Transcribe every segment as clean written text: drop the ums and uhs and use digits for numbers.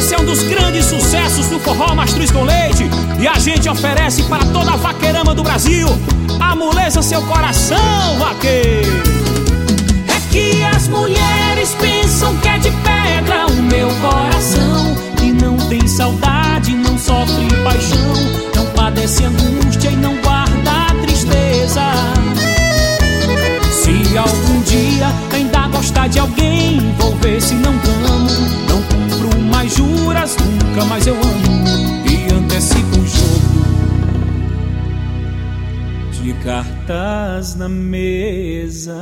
Esse é um dos grandes sucessos do forró Mastruz com Leite, e a gente oferece para toda a vaqueirama do Brasil. Amoleça seu coração, vaqueiro. É que as mulheres pensam que é de pedra o meu coração, que não tem saudade, não sofre paixão, não padece angústia e não guarda tristeza. Se algum dia ainda gostar de alguém, vou ver se não amo. Não cumpro mais juras, nunca mais eu amo, e antecipo o jogo de cartas na mesa.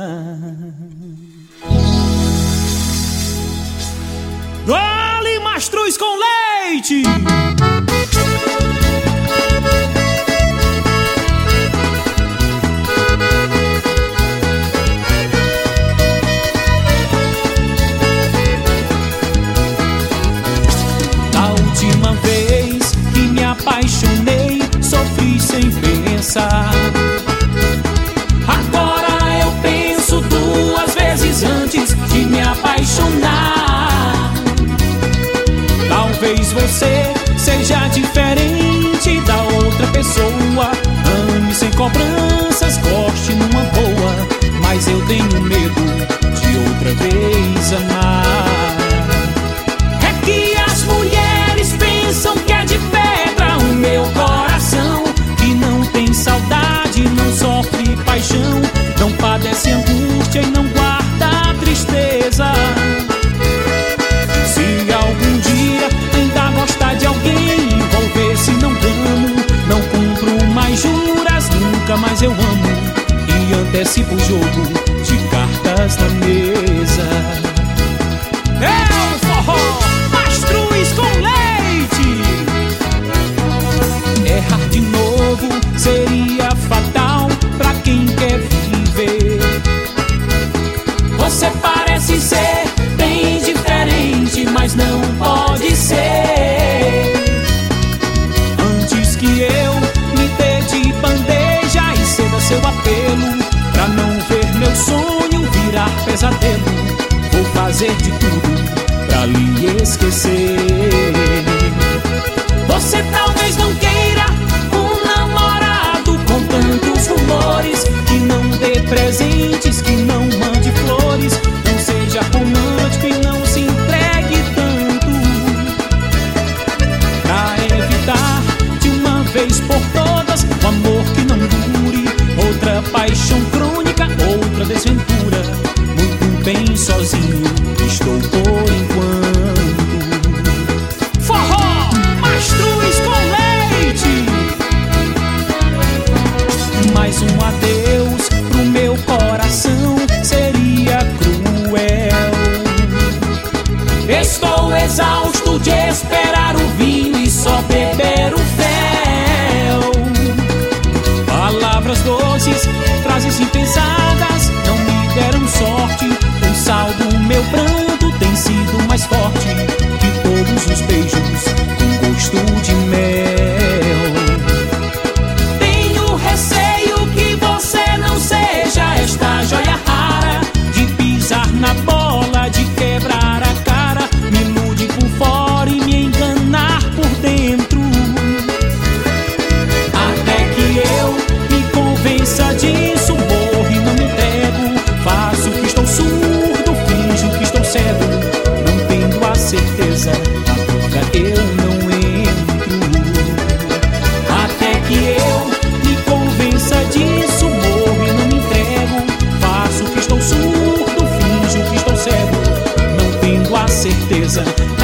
Dole Mastruz com Leite! Da última vez que me apaixonei, sofri sem pensar. agora eu penso duas vezes antes de me apaixonar. Talvez você seja diferente da outra pessoa, ame sem cobranças, goste numa boa, mas eu tenho medo de outra vez amar. É que as mulheres pensam que é de pedra o meu coração, que não tem saudade, não sofre paixão, não padece angústia e não guarda tristeza. Se algum dia ainda gostar de alguém, vou ver se não amo. Não cumpro mais juras, nunca mais eu amo, e antecipo o jogo de cartas na mesa. É o forró Mastruz com Leite. Errar de novo seria fatal pra quem quer viver. você parece ser bem diferente, mas não pode ser. Antes que eu me dê de bandeja e ceda seu apelo, pra não ver meu sonho virar pesadelo, vou fazer de tudo pra lhe esquecer. Você talvez não queira um namorado com tantos rumores, Que não dê presentes, que não mande flores, não seja romântico e não se entregue tanto, pra evitar de uma vez por todas um amor que não dure, outra paixão crônica, outra desventura. Muito bem sozinho estou por enquanto. Forró Mastruz com Leite. Mais um adeus pro meu coração seria cruel. estou exausto de esperar o vinho e só beber o fel. Palavras doces, frases impensadas não me deram sorte. O sal do meu pranto tem sido mais forte que todos os beijos com gosto de mel. Tenho receio que você não seja esta joia rara, De pisar na bola, de quebrar a cara, me ilude por fora e me enganar por dentro. Até que eu me convença disso, morro e não me entrego. Faço que estou surdo, finjo que estou cego, não tendo a certeza, na dúvida eu não entro. Até que eu me convença disso, morro e não me entrego. Faço que estou surdo, finjo que estou cego, não tendo a certeza,